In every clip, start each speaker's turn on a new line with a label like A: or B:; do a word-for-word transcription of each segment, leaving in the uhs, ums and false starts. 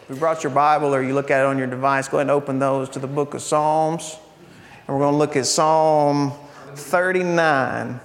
A: If you brought your Bible or you look at it on your device, go ahead and open those to the book of Psalms. And we're going to look at Psalm thirty-nine.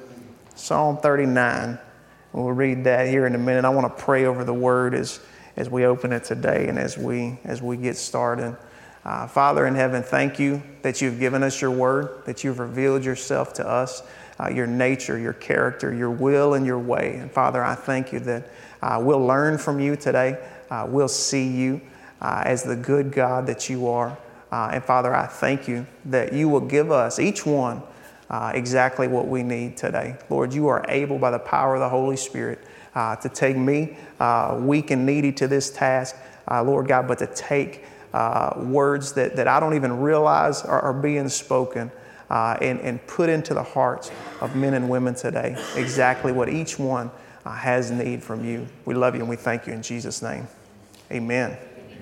A: Psalm thirty-nine. We'll read that here in a minute. I want to pray over the word as, as we open it today and as we as we get started. Uh, Father in heaven, thank you that you've given us your word, that you've revealed yourself to us, uh, your nature, your character, your will, and your way. And Father, I thank you that uh, we'll learn from you today. Uh, we'll see you uh, as the good God that you are. Uh, and Father, I thank you that you will give us, each one, uh, exactly what we need today. Lord, you are able by the power of the Holy Spirit uh, to take me, uh, weak and needy, to this task, uh, Lord God, but to take uh, words that, that I don't even realize are, are being spoken uh, and, and put into the hearts of men and women today exactly what each one uh, has need from you. We love you and we thank you in Jesus' name. Amen.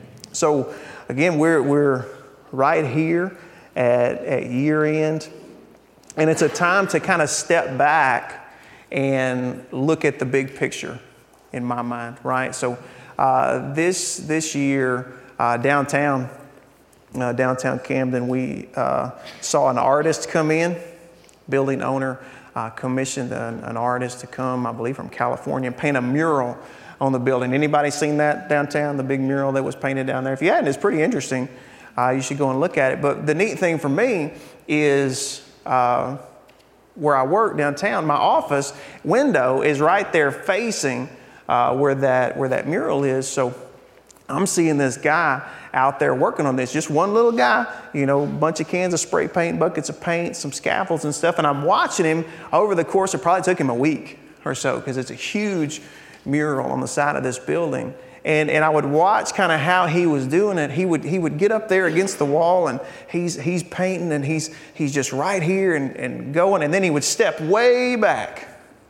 A: So again, we're we're right here at, at year end, and it's a time to kind of step back and look at the big picture in my mind, right? So uh, this this year uh, downtown uh, downtown Camden, we uh, saw an artist come in, building owner uh, commissioned an, an artist to come, I believe from California, and paint a mural on the building. Anybody seen that downtown, the big mural that was painted down there? If you hadn't, it's pretty interesting. Uh, you should go and look at it. But the neat thing for me is uh, where I work downtown, my office window is right there facing uh, where that where that mural is. So I'm seeing this guy out there working on this, just one little guy, you know, a bunch of cans of spray paint, buckets of paint, some scaffolds and stuff. And I'm watching him over the course. It probably took him a week or so because it's a huge mural on the side of this building. And and I would watch kind of how he was doing it. He would he would get up there against the wall and he's he's painting and he's he's just right here and, and going, and then he would step way back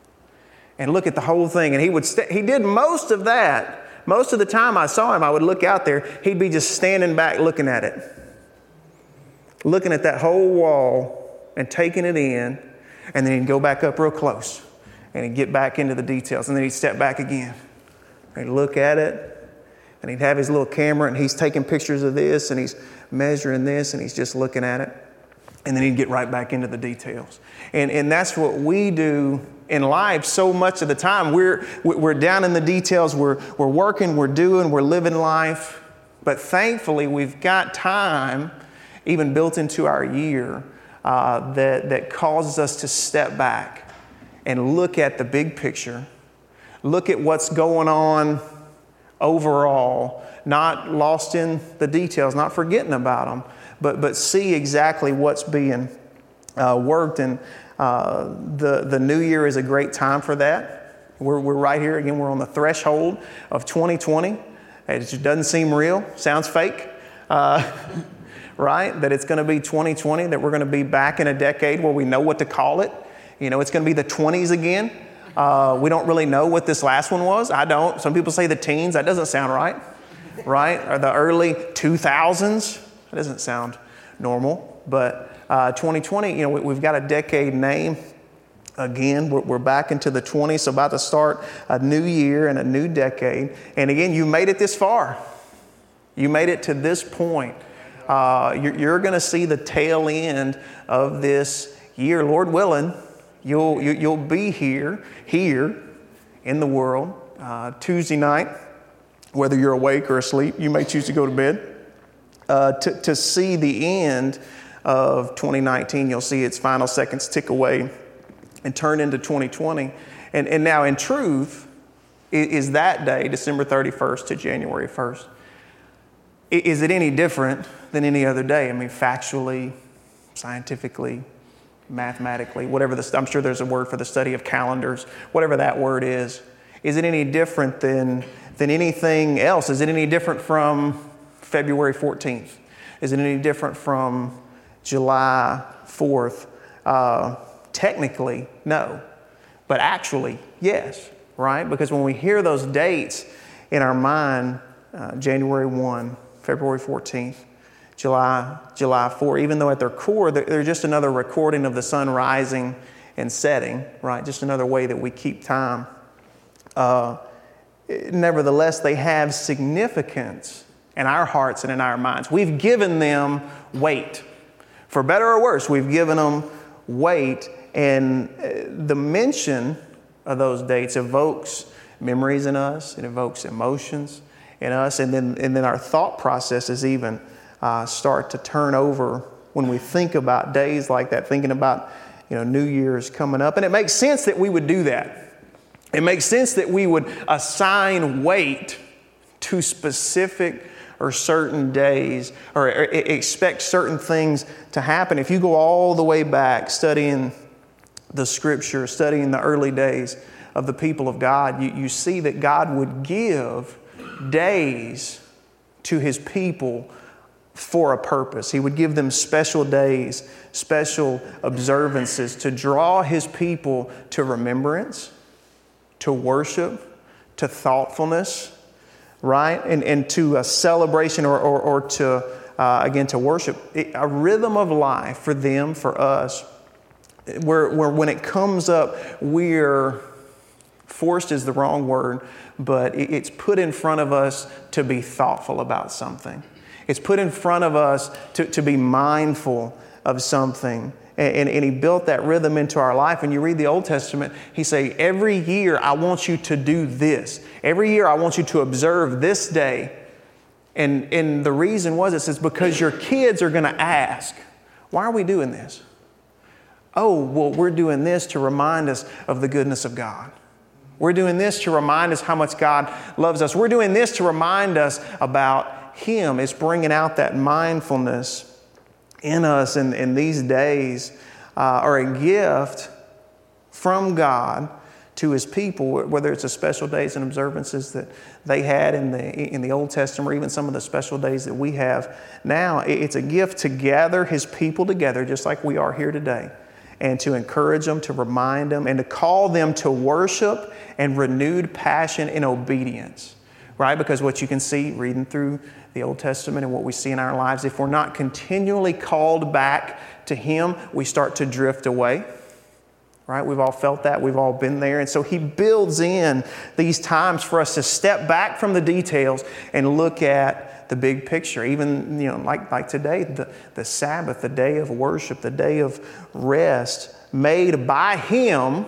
A: and look at the whole thing. And he would st- he did most of that. Most of the time I saw him, I would look out there, he'd be just standing back looking at it. Looking at that whole wall and taking it in, and then he'd go back up real close. And he'd get back into the details, and then he'd step back again. And he'd look at it, and he'd have his little camera, and he's taking pictures of this, and he's measuring this, and he's just looking at it. And then he'd get right back into the details. And and that's what we do in life so much of the time. We're we're down in the details. We're we're working, we're doing, we're living life. But thankfully, we've got time, even built into our year, uh, that that causes us to step back and look at the big picture, look at what's going on overall, not lost in the details, not forgetting about them, but but see exactly what's being uh, worked. And uh, the the new year is a great time for that. We're we're right here again. We're on the threshold of twenty twenty. It just doesn't seem real. Sounds fake, uh, right? That it's going to be twenty twenty. That we're going to be back in a decade where we know what to call it. You know, it's going to be the twenties again. Uh, we don't really know what this last one was. I don't. Some people say the teens. That doesn't sound right, right? Or the early two thousands. That doesn't sound normal. But uh, twenty twenty, you know, we, we've got a decade name. Again, we're, we're back into the twenties, so about to start a new year and a new decade. And again, you made it this far. You made it to this point. Uh, you're you're going to see the tail end of this year, Lord willing. You'll you, you'll be here, here in the world uh, Tuesday night, whether you're awake or asleep. You may choose to go to bed uh, to, to see the end of twenty nineteen. You'll see its final seconds tick away and turn into twenty twenty. And, and now in truth, is that day, December thirty-first to January first, is it any different than any other day? I mean, factually, scientifically, mathematically, whatever the, I'm sure there's a word for the study of calendars, whatever that word is. Is it any different than, than anything else? Is it any different from February fourteenth? Is it any different from July fourth? Uh, technically, no. But actually, yes, right? Because when we hear those dates in our mind, uh, January first, February fourteenth, July, July fourth, even though at their core, they're just another recording of the sun rising and setting, right? Just another way that we keep time. Uh, nevertheless, they have significance in our hearts and in our minds. We've given them weight. For better or worse, we've given them weight, and the mention of those dates evokes memories in us, it evokes emotions in us, and then and then our thought processes even uh, start to turn over when we think about days like that, thinking about, you know, New Year's coming up. And it makes sense that we would do that. It makes sense that we would assign weight to specific or certain days, or expect certain things to happen. If you go all the way back studying the Scripture, studying the early days of the people of God, you, you see that God would give days to His people for a purpose. He would give them special days, special observances to draw His people to remembrance, to worship, to thoughtfulness, right? And, and to a celebration or, or, or to, uh, again, to worship. A rhythm of life for them, for us, where, where when it comes up, we're forced is the wrong word, but it's put in front of us to be thoughtful about something. It's put in front of us to, to be mindful of something. And, and He built that rhythm into our life. When you read the Old Testament, He say, every year I want you to do this. Every year I want you to observe this day. And, and the reason was, it says, because your kids are going to ask, why are we doing this? Oh, well, we're doing this to remind us of the goodness of God. We're doing this to remind us how much God loves us. We're doing this to remind us about Him. It's bringing out that mindfulness in us, and in these days uh, are a gift from God to His people, whether it's the special days and observances that they had in the in the Old Testament, or even some of the special days that we have now. It's a gift to gather His people together, just like we are here today, and to encourage them, to remind them, and to call them to worship and renewed passion and obedience, right? Because what you can see reading through the Old Testament and what we see in our lives, if we're not continually called back to Him, we start to drift away, right? We've all felt that. We've all been there. And so He builds in these times for us to step back from the details and look at the big picture. Even, you know, like, like today, the, the Sabbath, the day of worship, the day of rest, made by Him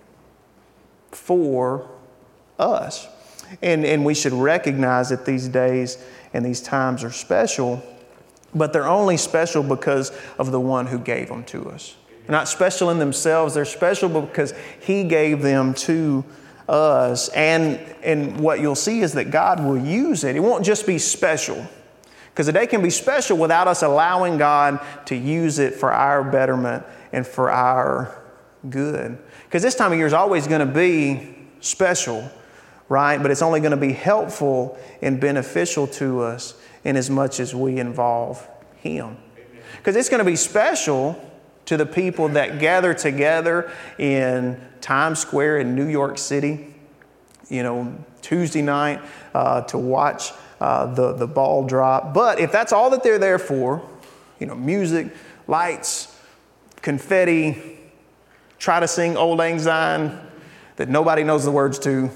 A: for us. And, and we should recognize that these days and these times are special, but they're only special because of the one who gave them to us. They're not special in themselves. They're special because He gave them to us. And, and what you'll see is that God will use it. It won't just be special, because the day can be special without us allowing God to use it for our betterment and for our good. Because this time of year is always going to be special, right? But it's only going to be helpful and beneficial to us in as much as we involve Him. Because it's going to be special to the people that gather together in Times Square in New York City, you know, Tuesday night uh, to watch uh, the, the ball drop. But if that's all that they're there for, you know, music, lights, confetti, try to sing Old Lang Syne that nobody knows the words to.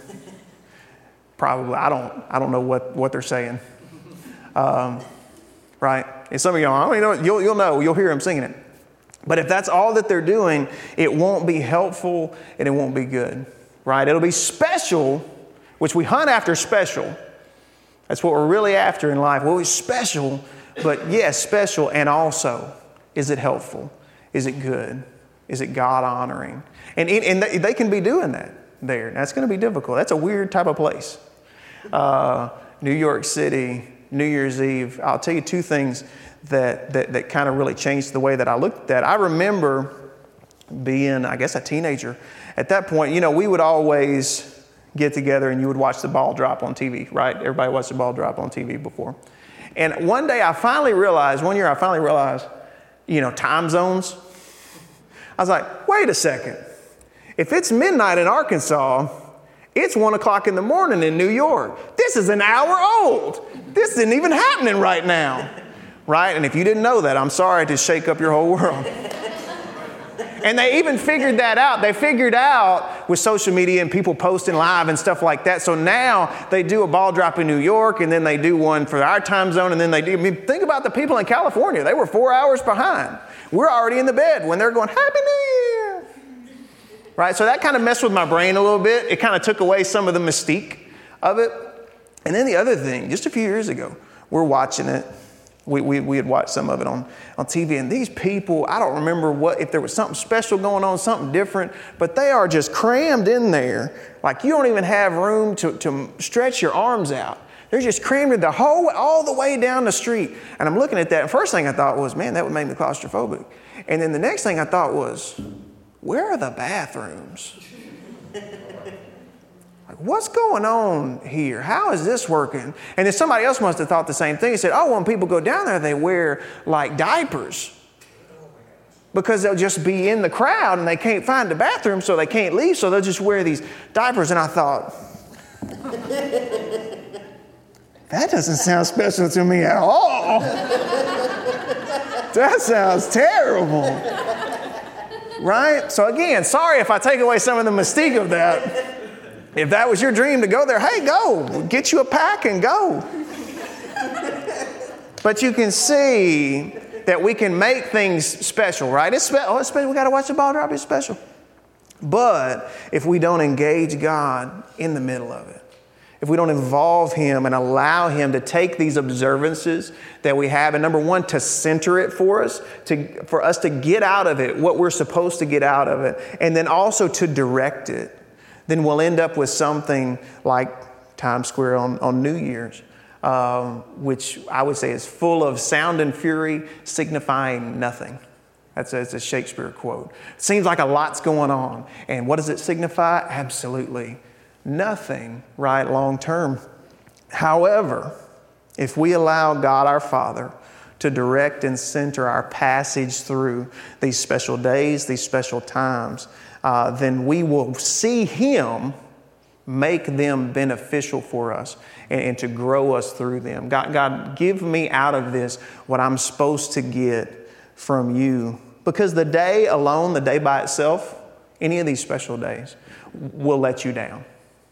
A: Probably, I don't I don't know what, what they're saying. Um, right? And some of y'all, I don't even know, you'll, you'll know, you'll hear them singing it. But if that's all that they're doing, it won't be helpful and it won't be good, right? It'll be special, which we hunt after special. That's what we're really after in life. Well, it's special, but yes, special, and also, is it helpful? Is it good? Is it God-honoring? And, and they can be doing that there. That's going to be difficult. That's a weird type of place. Uh, New York City, New Year's Eve. I'll tell you two things that, that, that kind of really changed the way that I looked at it. I remember being, I guess, a teenager. At that point, you know, we would always get together and you would watch the ball drop on T V, right? Everybody watched the ball drop on T V before. And one day I finally realized, one year I finally realized, you know, time zones. I was like, wait a second. If it's midnight in Arkansas, it's one o'clock in the morning in New York. This is an hour old. This isn't even happening right now, right? And if you didn't know that, I'm sorry to shake up your whole world. And they even figured that out. They figured out with social media and people posting live and stuff like that. So now they do a ball drop in New York, and then they do one for our time zone, and then they do. I mean, think about the people in California. They were four hours behind. We're already in the bed when they're going, Happy New Year. Right? So that kind of messed with my brain a little bit. It kind of took away some of the mystique of it. And then the other thing, just a few years ago, we're watching it. We, we, we had watched some of it on, on T V, and these people, I don't remember what, if there was something special going on, something different, but they are just crammed in there. Like you don't even have room to, to stretch your arms out. They're just crammed in the whole, all the way down the street. And I'm looking at that, and first thing I thought was, man, that would make me claustrophobic. And then the next thing I thought was, where are the bathrooms? Like, what's going on here? How is this working? And then somebody else must have thought the same thing. He said, oh, when people go down there, they wear like diapers because they'll just be in the crowd and they can't find the bathroom, so they can't leave, so they'll just wear these diapers. And I thought, that doesn't sound special to me at all. That sounds terrible. Right? So again, sorry if I take away some of the mystique of that. If that was your dream to go there, hey, go. Get you a pack and go. But you can see that we can make things special, right? It's, spe- oh, it's special. We got to watch the ball drop. It's special. But if we don't engage God in the middle of it, if we don't involve Him and allow Him to take these observances that we have, and number one, to center it for us, to, for us to get out of it what we're supposed to get out of it, and then also to direct it, then we'll end up with something like Times Square on, on New Year's, um, which I would say is full of sound and fury, signifying nothing. That's a, that's a Shakespeare quote. It seems like a lot's going on. And what does it signify? Absolutely nothing, right, long term. However, if we allow God our Father to direct and center our passage through these special days, these special times, uh, then we will see Him make them beneficial for us and, and to grow us through them. God, God, give me out of this what I'm supposed to get from You. Because the day alone, the day by itself, any of these special days, will let you down.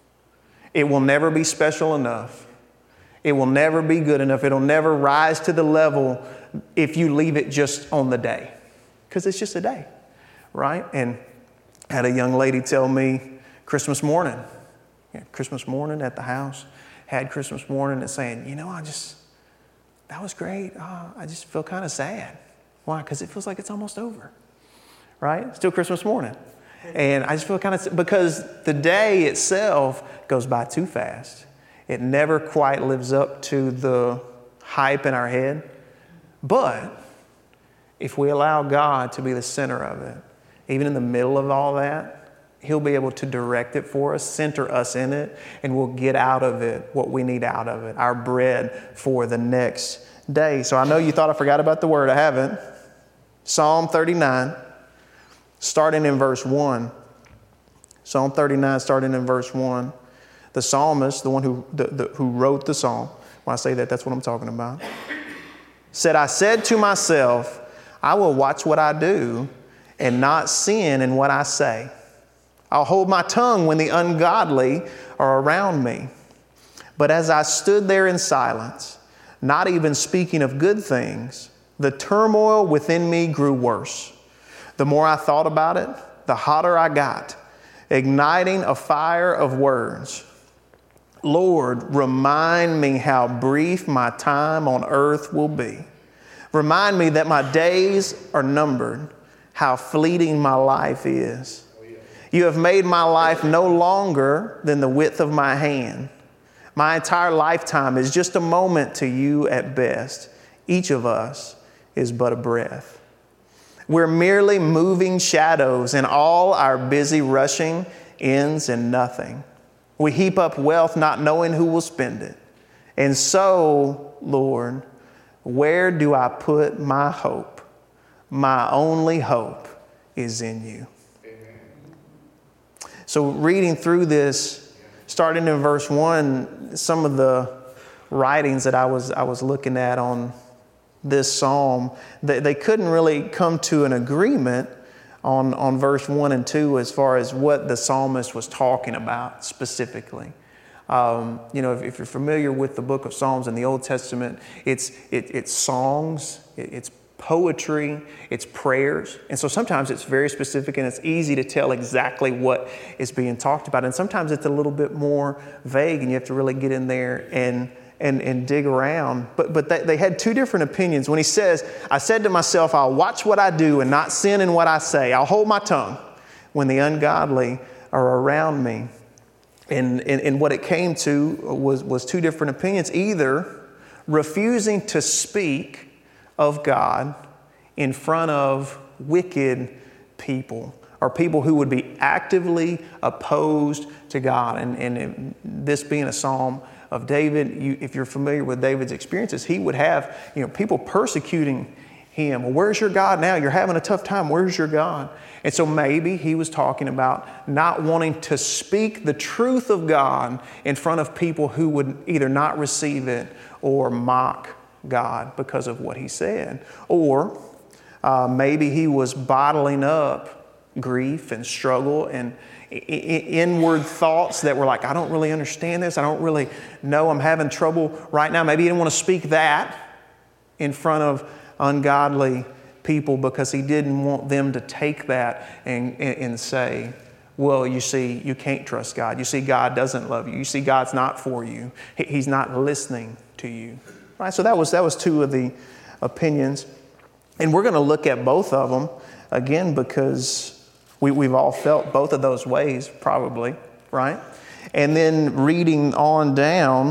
A: It will never be special enough. It will never be good enough. It'll never rise to the level if you leave it just on the day. Because it's just a day, right? And I had a young lady tell me Christmas morning, yeah, Christmas morning at the house, had Christmas morning and saying, you know, I just, that was great. Oh, I just feel kind of sad. Why? Because it feels like it's almost over, right? Still Christmas morning. And I just feel kind of, because the day itself goes by too fast. It never quite lives up to the hype in our head. But if we allow God to be the center of it, even in the middle of all that, He'll be able to direct it for us, center us in it, and we'll get out of it what we need out of it, our bread for the next day. So I know you thought I forgot about the word. I haven't. Psalm thirty-nine. Starting in verse one. Psalm thirty-nine, starting in verse one. The psalmist, the one who, the, the, who wrote the psalm, when I say that, that's what I'm talking about, said, I said to myself, I will watch what I do and not sin in what I say. I'll hold my tongue when the ungodly are around me. But as I stood there in silence, not even speaking of good things, the turmoil within me grew worse. The more I thought about it, the hotter I got, igniting a fire of words. Lord, remind me how brief my time on earth will be. Remind me that my days are numbered, how fleeting my life is. You have made my life no longer than the width of my hand. My entire lifetime is just a moment to You at best. Each of us is but a breath. We're merely moving shadows, and all our busy rushing ends in nothing. We heap up wealth not knowing who will spend it. And so, Lord, where do I put my hope? My only hope is in You. Amen. So reading through this, starting in verse one, some of the writings that I was I was looking at on this psalm, they, they couldn't really come to an agreement on, on verse one and two as far as what the psalmist was talking about specifically. Um, you know, if, if you're familiar with the book of Psalms in the Old Testament, it's it, it's songs, it, it's poetry, it's prayers. And so sometimes it's very specific and it's easy to tell exactly what is being talked about. And sometimes it's a little bit more vague and you have to really get in there and and, and dig around. But but they, they had two different opinions. When he says, I said to myself, I'll watch what I do and not sin in what I say. I'll hold my tongue when the ungodly are around me. And, and, and what it came to was, was two different opinions. Either refusing to speak of God in front of wicked people or people who would be actively opposed to God. And, and this being a psalm of David, you, if you're familiar with David's experiences, he would have, you know, people persecuting him. Well, where's your God now? You're having a tough time. Where's your God? And so maybe he was talking about not wanting to speak the truth of God in front of people who would either not receive it or mock God because of what he said. Or uh, maybe he was bottling up grief and struggle and inward thoughts that were like, I don't really understand this. I don't really know. I'm having trouble right now. Maybe he didn't want to speak that in front of ungodly people because he didn't want them to take that and, and, and say, well, you see, you can't trust God. You see, God doesn't love you. You see, God's not for you. He, he's not listening to you. Right? So that was that was two of the opinions. And we're going to look at both of them again because we, we've all felt both of those ways probably, right? And then reading on down,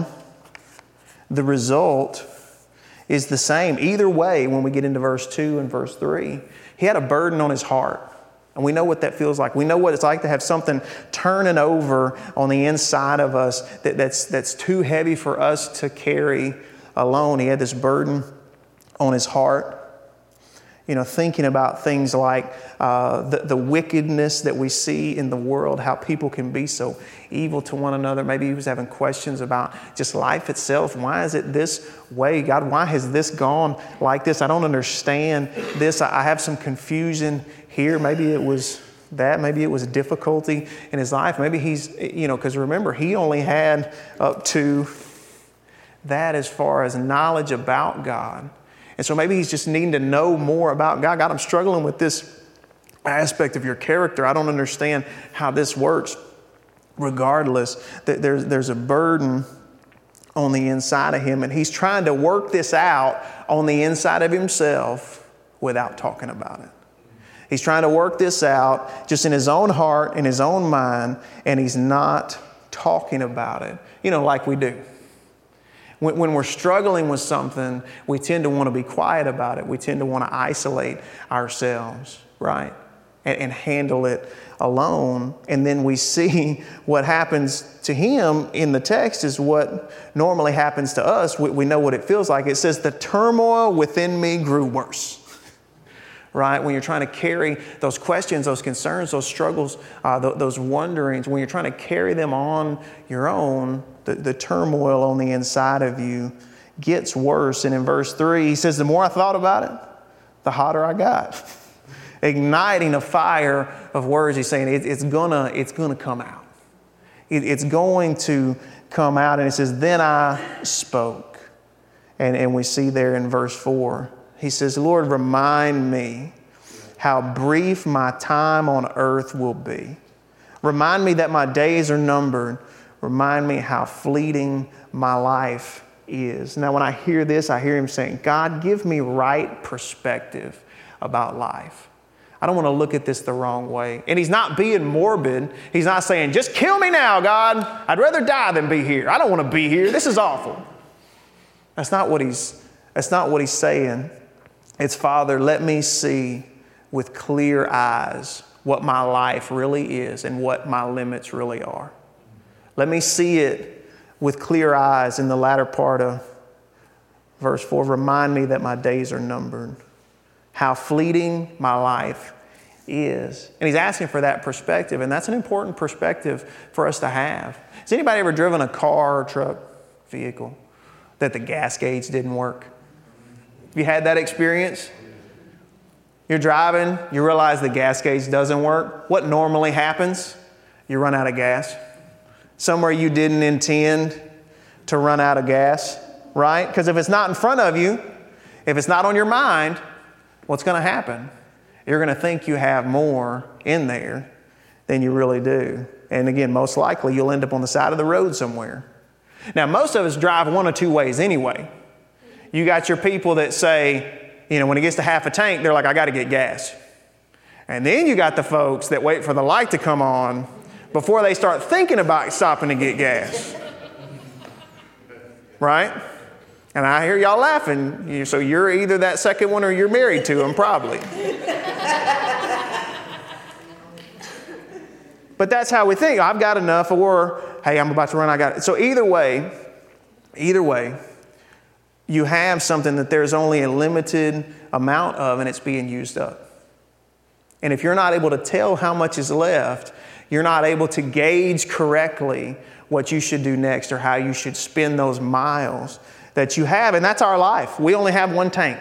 A: the result is the same. Either way, when we get into verse two and verse three, he had a burden on his heart. And we know what that feels like. We know what it's like to have something turning over on the inside of us that, that's, that's too heavy for us to carry alone. He had this burden on his heart. You know, thinking about things like uh, the, the wickedness that we see in the world, how people can be so evil to one another. Maybe he was having questions about just life itself. Why is it this way? God, why has this gone like this? I don't understand this. I have some confusion here. Maybe it was that. Maybe it was difficulty in his life. Maybe he's, you know, because remember, he only had up to that as far as knowledge about God. And so maybe he's just needing to know more about God. God, I'm struggling with this aspect of your character. I don't understand how this works. Regardless, there's, there's a burden on the inside of him, and he's trying to work this out on the inside of himself without talking about it. He's trying to work this out just in his own heart, in his own mind, and he's not talking about it, you know, like we do. When, when we're struggling with something, we tend to want to be quiet about it. We tend to want to isolate ourselves, right? And, and handle it alone. And then we see what happens to him in the text is what normally happens to us. We, we know what it feels like. It says, the turmoil within me grew worse. Right? When you're trying to carry those questions, those concerns, those struggles, uh, th- those wonderings, when you're trying to carry them on your own, the, the turmoil on the inside of you gets worse. And in verse three, he says, the more I thought about it, the hotter I got. Igniting a fire of words. He's saying it, it's gonna, it's gonna come out. It, it's going to come out. And it says, then I spoke. And, and we see there in verse four, he says, Lord, remind me how brief my time on earth will be. Remind me that my days are numbered. Remind me how fleeting my life is. Now, when I hear this, I hear him saying, God, give me right perspective about life. I don't want to look at this the wrong way. And he's not being morbid. He's not saying, just kill me now, God. I'd rather die than be here. I don't want to be here. This is awful. That's not what he's, that's not what he's saying. It's, Father, let me see with clear eyes what my life really is and what my limits really are. Let me see it with clear eyes in the latter part of verse four. Remind me that my days are numbered, how fleeting my life is. And he's asking for that perspective, and that's an important perspective for us to have. Has anybody ever driven a car or truck vehicle that the gas gauge didn't work? Have you had that experience? You're driving, you realize the gas gauge doesn't work. What normally happens? You run out of gas. Somewhere you didn't intend to run out of gas, right? Because if it's not in front of you, if it's not on your mind, what's going to happen? You're going to think you have more in there than you really do. And again, most likely you'll end up on the side of the road somewhere. Now, most of us drive one of two ways anyway. You got your people that say, you know, when it gets to half a tank, they're like, I got to get gas. And then you got the folks that wait for the light to come on before they start thinking about stopping to get gas. Right? And I hear y'all laughing. So you're either that second one or you're married to them, probably. But that's how we think. I've got enough, or, hey, I'm about to run, I got it. So either way, either way, you have something that there's only a limited amount of, and it's being used up. And if you're not able to tell how much is left, you're not able to gauge correctly what you should do next or how you should spend those miles that you have. And that's our life. We only have one tank.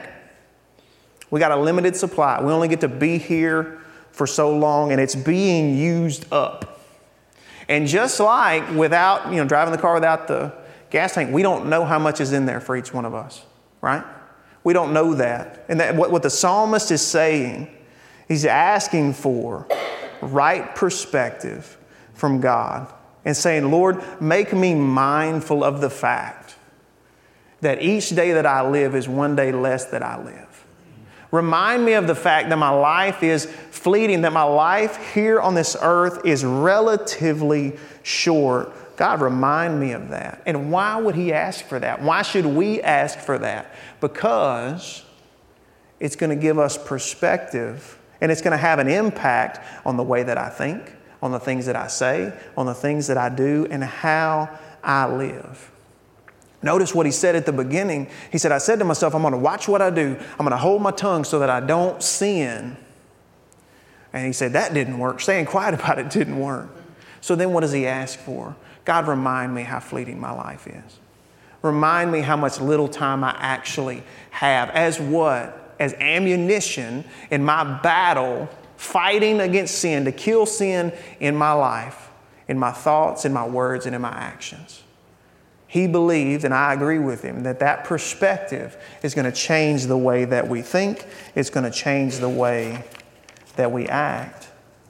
A: We got a limited supply. We only get to be here for so long, and it's being used up. And just like without, you know, driving the car without the gas tank, we don't know how much is in there for each one of us, right? We don't know that. And that what, what the psalmist is saying, he's asking for right perspective from God and saying, Lord, make me mindful of the fact that each day that I live is one day less that I live. Remind me of the fact that my life is fleeting, that my life here on this earth is relatively short. God, remind me of that. And why would he ask for that? Why should we ask for that? Because it's going to give us perspective, and it's going to have an impact on the way that I think, on the things that I say, on the things that I do, and how I live. Notice what he said at the beginning. He said, I said to myself, I'm going to watch what I do. I'm going to hold my tongue so that I don't sin. And he said, that didn't work. Staying quiet about it didn't work. So then what does he ask for? God, remind me how fleeting my life is. Remind me how much little time I actually have. As what? As ammunition in my battle, fighting against sin, to kill sin in my life, in my thoughts, in my words, and in my actions. He believed, and I agree with him, that that perspective is going to change the way that we think. It's going to change the way that we act.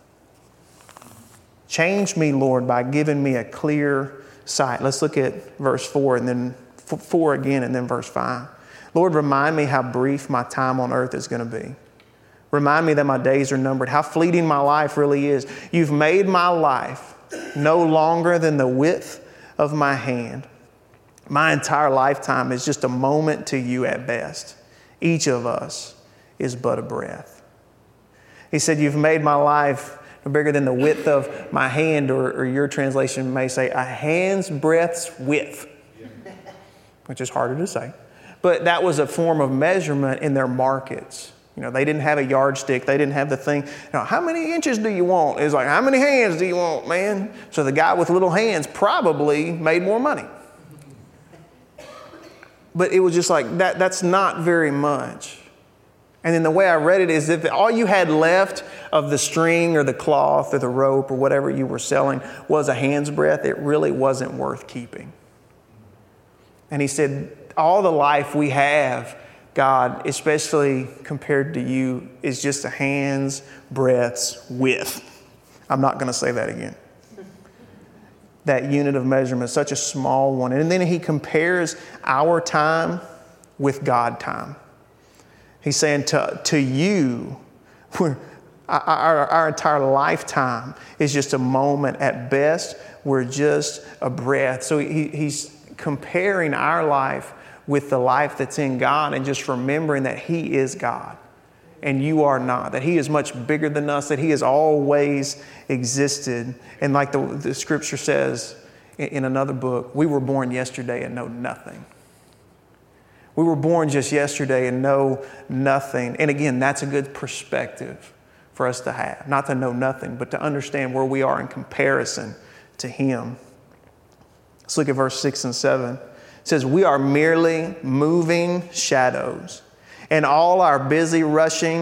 A: Change me, Lord, by giving me a clear sight. Let's look at verse four and then four again and then verse five. Lord, remind me how brief my time on earth is going to be. Remind me that my days are numbered, how fleeting my life really is. You've made my life no longer than the width of my hand. My entire lifetime is just a moment to you at best. Each of us is but a breath. He said, you've made my life bigger than the width of my hand, or, or your translation may say a hand's breadth's width, which is harder to say. But that was a form of measurement in their markets. You know, they didn't have a yardstick. They didn't have the thing. You know, how many inches do you want? It's like, how many hands do you want, man? So the guy with little hands probably made more money. But it was just like, that. that's not very much. And then the way I read it is, if all you had left of the string or the cloth or the rope or whatever you were selling was a hand's breadth, it really wasn't worth keeping. And he said, all the life we have, God, especially compared to you, is just a hand's breadth's width. I'm not going to say that again. That unit of measurement, such a small one. And then he compares our time with God time. He's saying to, to you, we're, our, our entire lifetime is just a moment at best. We're just a breath. So he, he's comparing our life with the life that's in God, and just remembering that he is God and you are not, that he is much bigger than us, that he has always existed. And like the, the scripture says in, in another book, we were born yesterday and know nothing. We were born just yesterday and know nothing. And again, that's a good perspective for us to have. Not to know nothing, but to understand where we are in comparison to him. Let's look at verse six and seven. It says, we are merely moving shadows, and all our busy rushing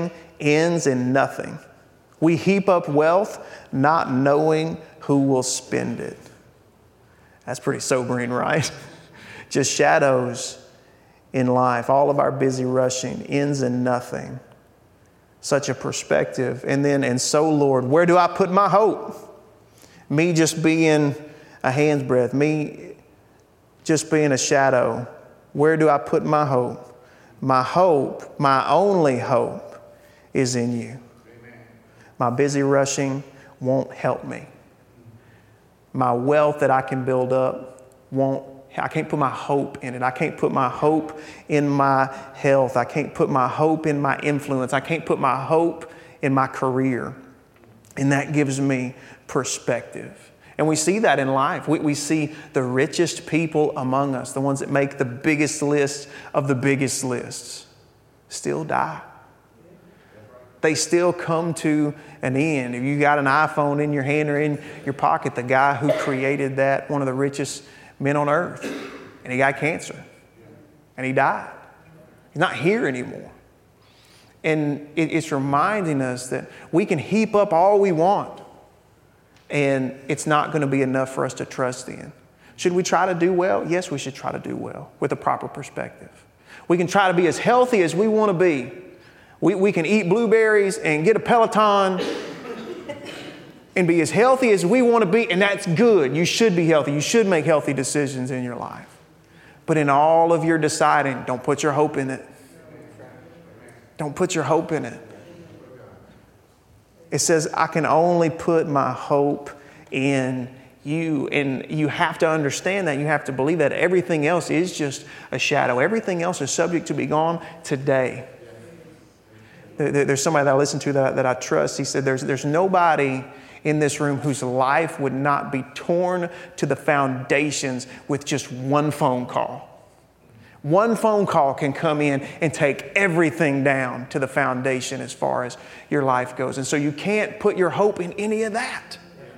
A: ends in nothing. We heap up wealth, not knowing who will spend it. That's pretty sobering, right? Just shadows in life. All of our busy rushing ends in nothing. Such a perspective. And then, and so, Lord, where do I put my hope? Me just being a hand's breadth. Me just being a shadow. Where do I put my hope? My hope, my only hope, is in you. Amen. My busy rushing won't help me. My wealth that I can build up won't, I can't put my hope in it. I can't put my hope in my health. I can't put my hope in my influence. I can't put my hope in my career. And that gives me perspective. And we see that in life. We, we see the richest people among us, the ones that make the biggest list of the biggest lists, still die. They still come to an end. If you got an iPhone in your hand or in your pocket, the guy who created that, one of the richest men on earth, and he got cancer and he died. He's not here anymore. And it, it's reminding us that we can heap up all we want, and it's not going to be enough for us to trust in. Should we try to do well? Yes, we should try to do well with a proper perspective. We can try to be as healthy as we want to be. We, we can eat blueberries and get a Peloton and be as healthy as we want to be, and that's good. You should be healthy. You should make healthy decisions in your life. But in all of your deciding, don't put your hope in it. Don't put your hope in it. It says, I can only put my hope in you. And you have to understand that. You have to believe that everything else is just a shadow. Everything else is subject to be gone today. There's somebody that I listen to that, that I trust. He said, there's, there's nobody in this room whose life would not be torn to the foundations with just one phone call. One phone call can come in and take everything down to the foundation as far as your life goes. And so you can't put your hope in any of that.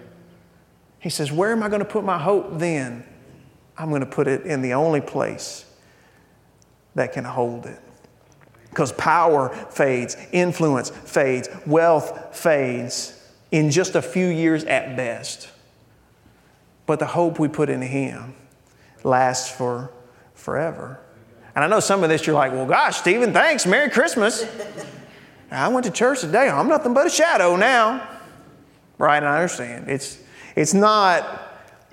A: He says, where am I going to put my hope then? I'm going to put it in the only place that can hold it. Because power fades, influence fades, wealth fades in just a few years at best. But the hope we put in Him lasts for forever. And I know some of this you're like, well, gosh, Stephen, thanks. Merry Christmas. I went to church today. I'm nothing but a shadow now. Right, and I understand. It's, it's, not,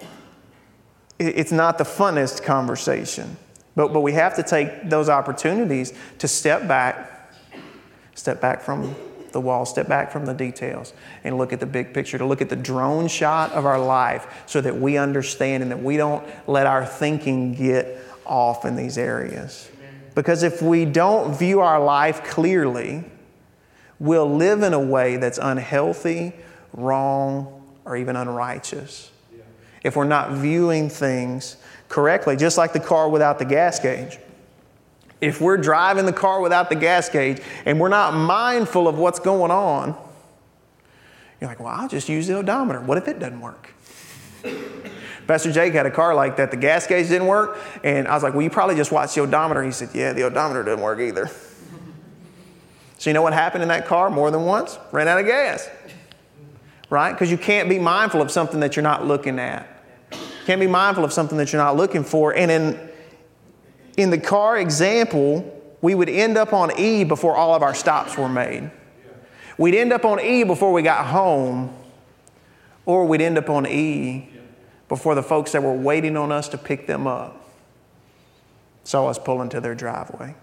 A: it's not the funnest conversation. But, but we have to take those opportunities to step back, step back from the wall, step back from the details, and look at the big picture, to look at the drone shot of our life so that we understand and that we don't let our thinking get off in these areas. Because if we don't view our life clearly, we'll live in a way that's unhealthy, wrong, or even unrighteous. If we're not viewing things correctly, just like the car without the gas gauge. If we're driving the car without the gas gauge and we're not mindful of what's going on, you're like, well, I'll just use the odometer. What if it doesn't work? Pastor Jake had a car like that. The gas gauge didn't work. And I was like, well, you probably just watched the odometer. He said, yeah, the odometer didn't work either. So you know what happened in that car more than once? Ran out of gas. Right? Because you can't be mindful of something that you're not looking at. Can't be mindful of something that you're not looking for. And in, in the car example, we would end up on E before all of our stops were made. We'd end up on E before we got home, or we'd end up on E before the folks that were waiting on us to pick them up saw us pull into their driveway.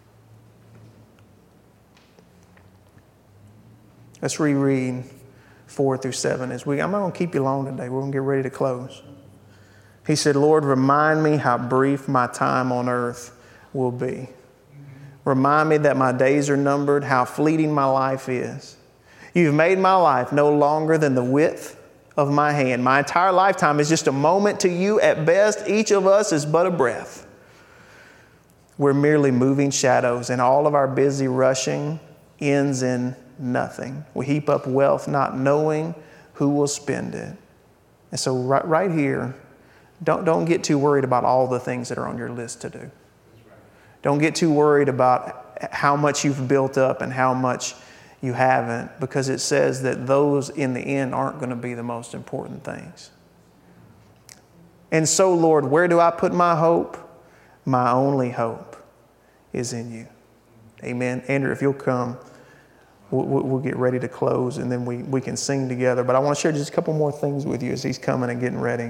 A: Let's reread four through seven. As we, I'm not going to keep you long today. We're going to get ready to close. He said, Lord, remind me how brief my time on earth will be. Remind me that my days are numbered, how fleeting my life is. You've made my life no longer than the width of my hand. My entire lifetime is just a moment to you. At best, each of us is but a breath. We're merely moving shadows, and all of our busy rushing ends in nothing. We heap up wealth not knowing who will spend it. And so right, right here, Don't, don't get too worried about all the things that are on your list to do. Don't get too worried about how much you've built up and how much you haven't, because it says that those in the end aren't going to be the most important things. And so, Lord, where do I put my hope? My only hope is in you. Amen. Andrew, if you'll come, we'll, we'll get ready to close, and then we, we can sing together. But I want to share just a couple more things with you as he's coming and getting ready.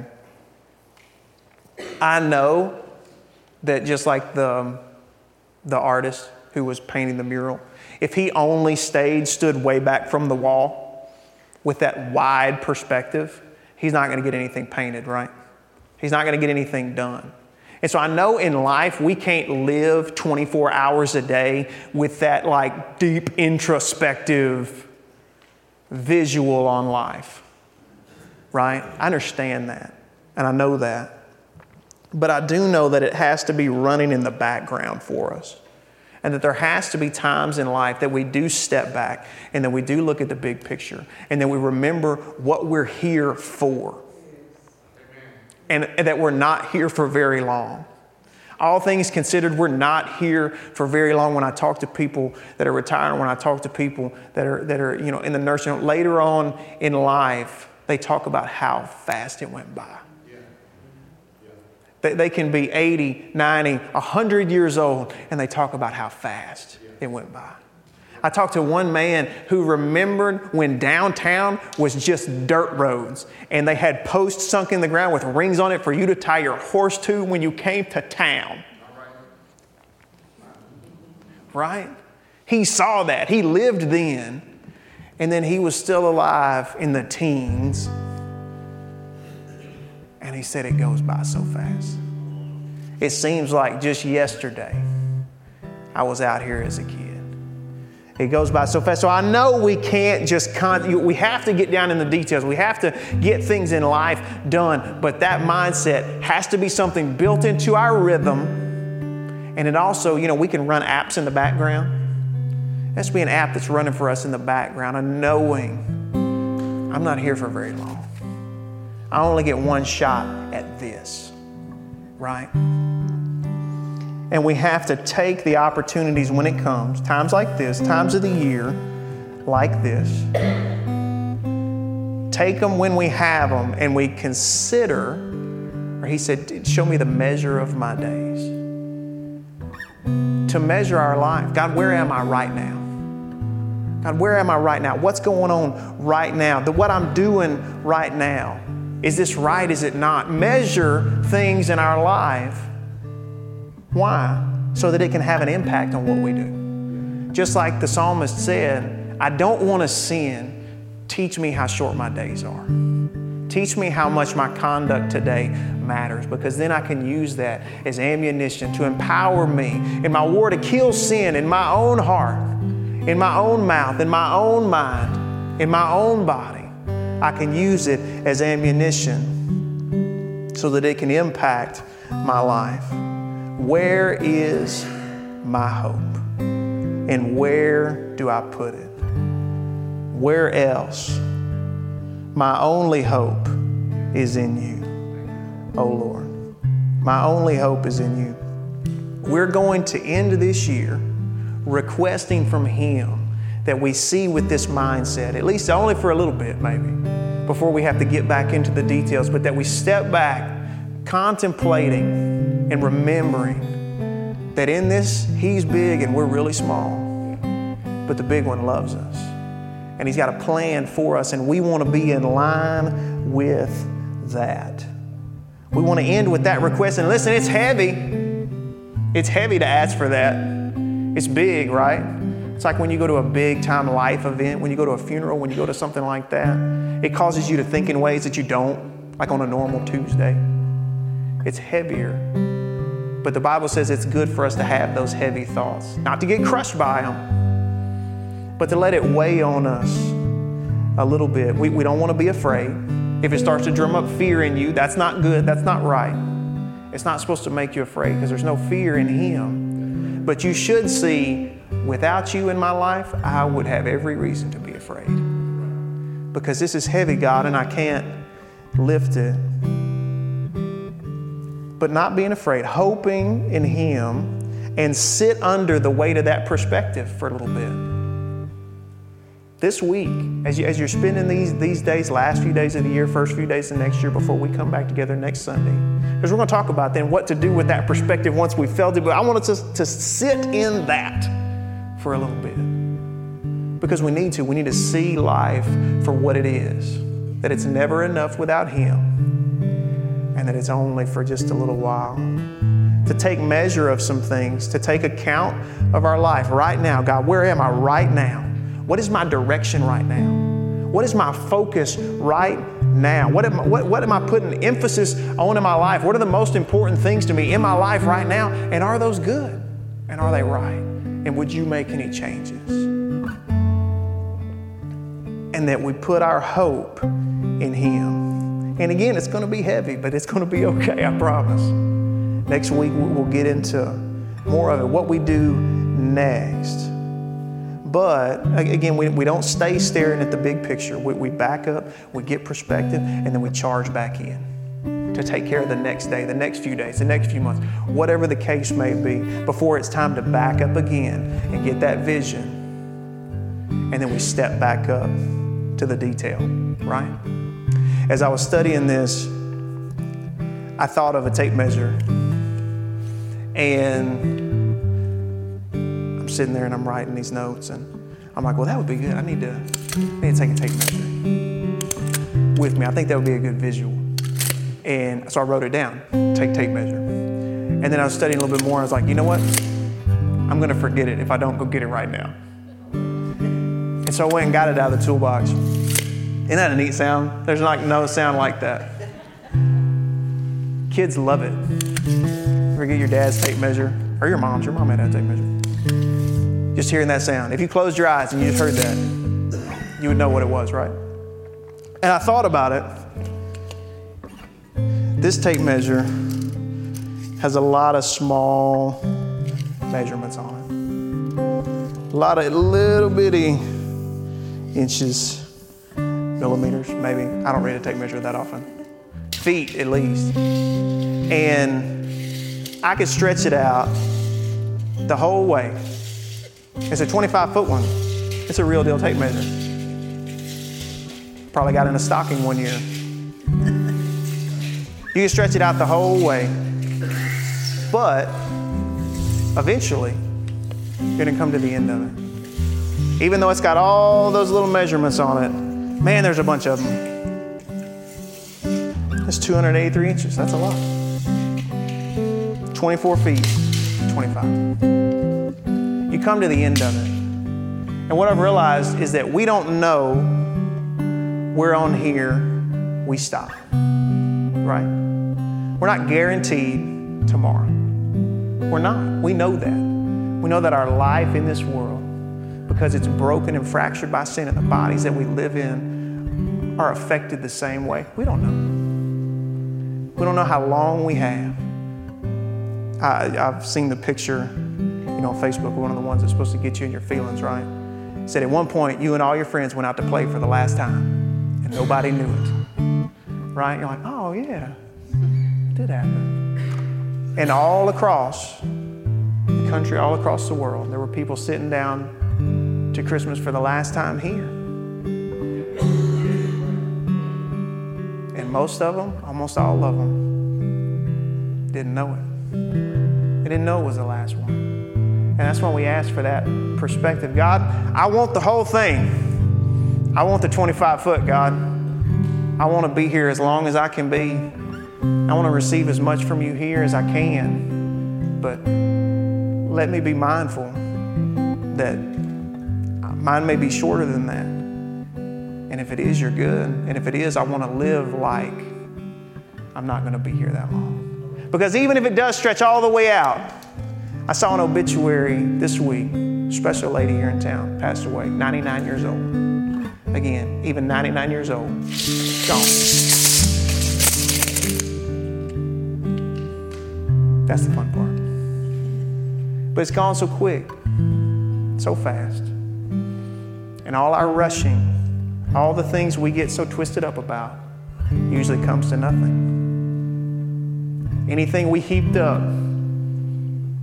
A: I know that just like the, the artist who was painting the mural, if he only stayed, stood way back from the wall with that wide perspective, he's not going to get anything painted, right? He's not going to get anything done. And so I know in life we can't live twenty-four hours a day with that like deep introspective visual on life, right? I understand that, and I know that. But I do know that it has to be running in the background for us. And that there has to be times in life that we do step back and that we do look at the big picture and that we remember what we're here for. And, and that we're not here for very long. All things considered, we're not here for very long. When I talk to people that are retired, when I talk to people that are, that are you know, in the nursing home, later on in life, they talk about how fast it went by. They can be eighty, ninety, one hundred years old, and they talk about how fast it went by. I talked to one man who remembered when downtown was just dirt roads, and they had posts sunk in the ground with rings on it for you to tie your horse to when you came to town. Right? He saw that. He lived then, and then he was still alive in the teens. And he said it goes by so fast. It seems like just yesterday I was out here as a kid. It goes by so fast. So I know we can't just, con- we have to get down in the details. We have to get things in life done. But that mindset has to be something built into our rhythm. And it also, you know, we can run apps in the background. There has to be an app that's running for us in the background and knowing I'm not here for very long. I only get one shot at this, right? And we have to take the opportunities when it comes, times like this, times of the year like this. Take them when we have them, and we consider, or he said, show me the measure of my days. To measure our life. God, where am I right now? God, where am I right now? What's going on right now? The, what I'm doing right now. Is this right? Is it not? Measure things in our life. Why? So that it can have an impact on what we do. Just like the psalmist said, I don't want to sin. Teach me how short my days are. Teach me how much my conduct today matters, because then I can use that as ammunition to empower me in my war to kill sin in my own heart, in my own mouth, in my own mind, in my own body. I can use it as ammunition so that it can impact my life. Where is my hope? And where do I put it? Where else? My only hope is in you, oh Lord. My only hope is in you. We're going to end this year requesting from Him that we see with this mindset, at least only for a little bit maybe, before we have to get back into the details, but that we step back contemplating and remembering that in this, He's big and we're really small, but the big one loves us. And He's got a plan for us, and we want to be in line with that. We want to end with that request. And listen, it's heavy. It's heavy to ask for that. It's big, right? It's like when you go to a big time life event, when you go to a funeral, when you go to something like that, it causes you to think in ways that you don't, like on a normal Tuesday. It's heavier. But the Bible says it's good for us to have those heavy thoughts, not to get crushed by them, but to let it weigh on us a little bit. We, we don't want to be afraid. If it starts to drum up fear in you, that's not good. That's not right. It's not supposed to make you afraid, because there's no fear in Him. But you should see, without you in my life, I would have every reason to be afraid. Because this is heavy, God, and I can't lift it. But not being afraid, hoping in Him, and sit under the weight of that perspective for a little bit. this week, as, you, as you're spending these, these days, last few days of the year, first few days of next year before we come back together next Sunday. Because we're going to talk about then what to do with that perspective once we felt it. But I want us to, to sit in that for a little bit. Because we need to. We need to see life for what it is. That it's never enough without Him. And that it's only for just a little while. To take measure of some things. To take account of our life right now. God, where am I right now? What is my direction right now? What is my focus right now? What am, what, what am I putting emphasis on in my life? What are the most important things to me in my life right now? And are those good? And are they right? And would you make any changes? And that we put our hope in Him. And again, it's going to be heavy, but it's going to be okay, I promise. Next week, we'll get into more of it, what we do next. But again, we, we don't stay staring at the big picture. We, we back up, we get perspective, and then we charge back in to take care of the next day, the next few days, the next few months, whatever the case may be, before it's time to back up again and get that vision. And then we step back up to the detail, right? As I was studying this, I thought of a tape measure. And I'm sitting there and I'm writing these notes, and I'm like, well, that would be good. I need to, I need to take a tape measure with me. I think that would be a good visual. And so I wrote it down, take tape measure. And then I was studying a little bit more. I was like, you know what? I'm going to forget it if I don't go get it right now. And so I went and got it out of the toolbox. Isn't that a neat sound? There's like no sound like that. Kids love it. Ever get your dad's tape measure, or your mom's, your mom had a tape measure. Just hearing that sound. If you closed your eyes and you just heard that, you would know what it was, right? And I thought about it. This tape measure has a lot of small measurements on it. A lot of little bitty inches, millimeters, maybe. I don't read a tape measure that often. Feet, at least. And I could stretch it out the whole way. It's a twenty-five foot one. It's a real deal tape measure. Probably got in a stocking one year. You can stretch it out the whole way. But eventually, you're going to come to the end of it. Even though it's got all those little measurements on it, man, there's a bunch of them. That's two hundred eighty-three inches. That's a lot. twenty-four feet, twenty-five. You come to the end of it. And what I've realized is that we don't know where on here we stop, right? We're not guaranteed tomorrow. We're not. We know that. We know that our life in this world, because it's broken and fractured by sin, and the bodies that we live in are affected the same way. We don't know. We don't know how long we have. I, I've seen the picture, you know, on Facebook, one of the ones that's supposed to get you in your feelings, right? It said at one point, you and all your friends went out to play for the last time, and nobody knew it, right? You're like, oh yeah, it did happen. And all across the country, all across the world, there were people sitting down to Christmas for the last time here. And most of them, almost all of them, didn't know it. They didn't know it was the last one. And that's why we ask for that perspective. God, I want the whole thing. I want the twenty-five foot, God. I want to be here as long as I can be. I want to receive as much from you here as I can. But let me be mindful that mine may be shorter than that. And if it is, you're good. And if it is, I want to live like I'm not going to be here that long. Because even if it does stretch all the way out, I saw an obituary this week. A special lady here in town passed away, ninety-nine years old. Again, even ninety-nine years old, gone. That's the fun part. But it's gone so quick, so fast. And all our rushing, all the things we get so twisted up about, usually comes to nothing. Anything we heaped up,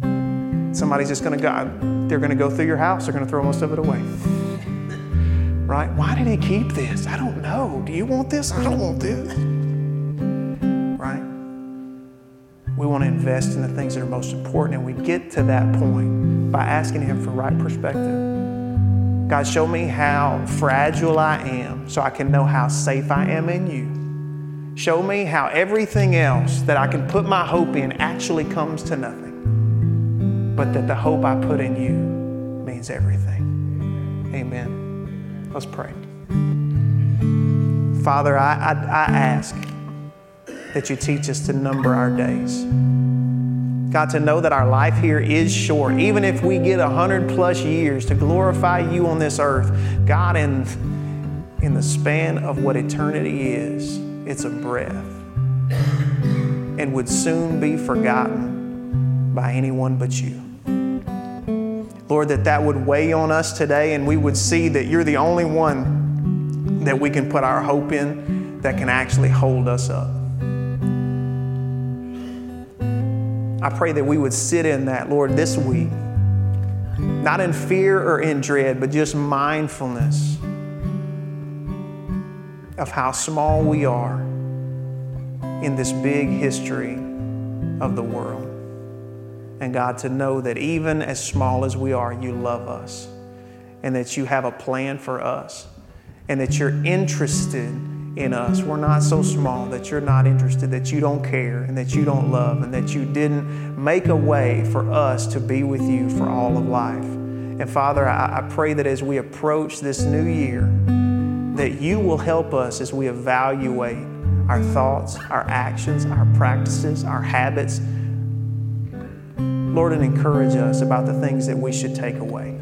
A: somebody's just going to go, they're going to go through your house, they're going to throw most of it away. Right? Why did he keep this? I don't know. Do you want this? I don't want this. Right? We want to invest in the things that are most important, and we get to that point by asking him for right perspective. God, show me how fragile I am so I can know how safe I am in you. Show me how everything else that I can put my hope in actually comes to nothing, but that the hope I put in you means everything. Amen. Let's pray. Father, I, I, I ask that you teach us to number our days. God, to know that our life here is short. Even if we get a hundred plus years to glorify you on this earth, God, in, in the span of what eternity is, it's a breath and would soon be forgotten by anyone but you. Lord, that that would weigh on us today, and we would see that you're the only one that we can put our hope in that can actually hold us up. I pray that we would sit in that, Lord, this week, not in fear or in dread, but just mindfulness of how small we are in this big history of the world. And God, to know that even as small as we are, you love us, and that you have a plan for us, and that you're interested in us. We're not so small that you're not interested, that you don't care, and that you don't love, and that you didn't make a way for us to be with you for all of life. And Father, I, I pray that as we approach this new year, that you will help us as we evaluate our thoughts, our actions, our practices, our habits, Lord, and encourage us about the things that we should take away,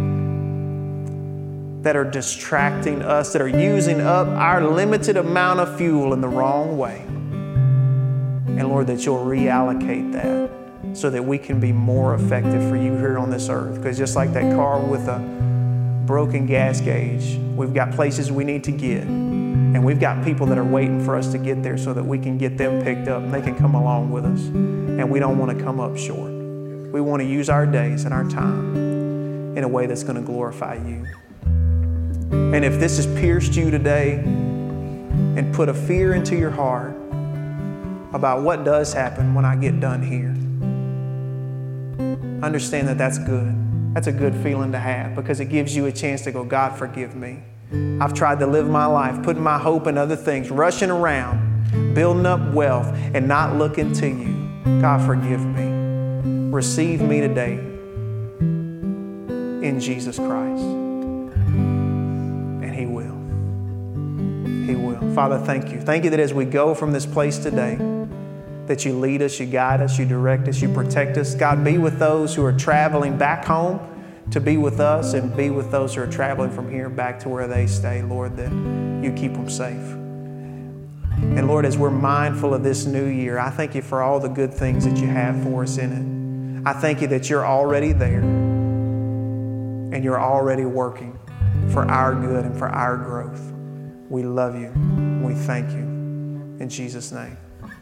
A: that are distracting us, that are using up our limited amount of fuel in the wrong way. And Lord, that you'll reallocate that so that we can be more effective for you here on this earth. Because just like that car with a broken gas gauge, we've got places we need to get. And we've got people that are waiting for us to get there so that we can get them picked up and they can come along with us. And we don't want to come up short. We want to use our days and our time in a way that's going to glorify you. And if this has pierced you today and put a fear into your heart about what does happen when I get done here, understand that that's good. That's a good feeling to have, because it gives you a chance to go, God, forgive me. I've tried to live my life, putting my hope in other things, rushing around, building up wealth, and not looking to you. God, forgive me. Receive me today in Jesus Christ. And He will. He will. Father, thank you. Thank you that as we go from this place today, that you lead us, you guide us, you direct us, you protect us. God, be with those who are traveling back home to be with us, and be with those who are traveling from here back to where they stay, Lord, that you keep them safe. And Lord, as we're mindful of this new year, I thank you for all the good things that you have for us in it. I thank you that you're already there and you're already working for our good and for our growth. We love you. We thank you. In Jesus' name.